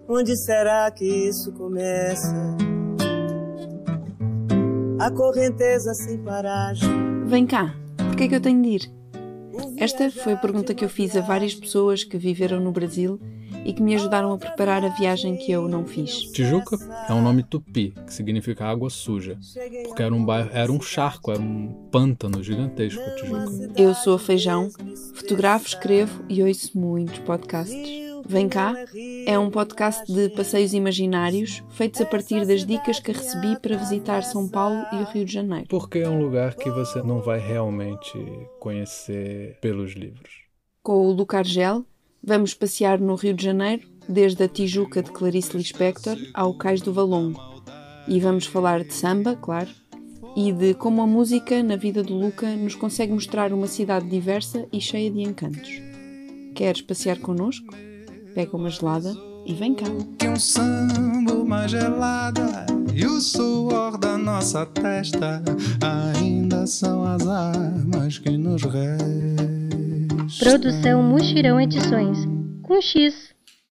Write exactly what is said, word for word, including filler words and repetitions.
Onde será que isso começa? A correnteza sem paragem. Vem cá, porquê é que eu tenho de ir? Esta foi a pergunta que eu fiz a várias pessoas que viveram no Brasil e que me ajudaram a preparar a viagem que eu não fiz. Tijuca é um nome tupi, que significa água suja, porque era um bairro, era um charco, era um pântano gigantesco, Tijuca. Eu sou a Feijão, fotografo, escrevo e ouço muitos podcasts. Vem cá é um podcast de passeios imaginários feitos a partir das dicas que recebi para visitar São Paulo e o Rio de Janeiro. Porque é um lugar que você não vai realmente conhecer pelos livros. Com o Luca Argel, vamos passear no Rio de Janeiro, desde a Tijuca de Clarice Lispector ao Cais do Valongo. E vamos falar de samba, claro, e de como a música na vida do Luca nos consegue mostrar uma cidade diversa e cheia de encantos. Queres passear connosco? Pega uma gelada e vem cá. Que um samba, uma gelada e o suor da nossa testa ainda são as armas que nos restam. Produção Muxirão Edições, com X.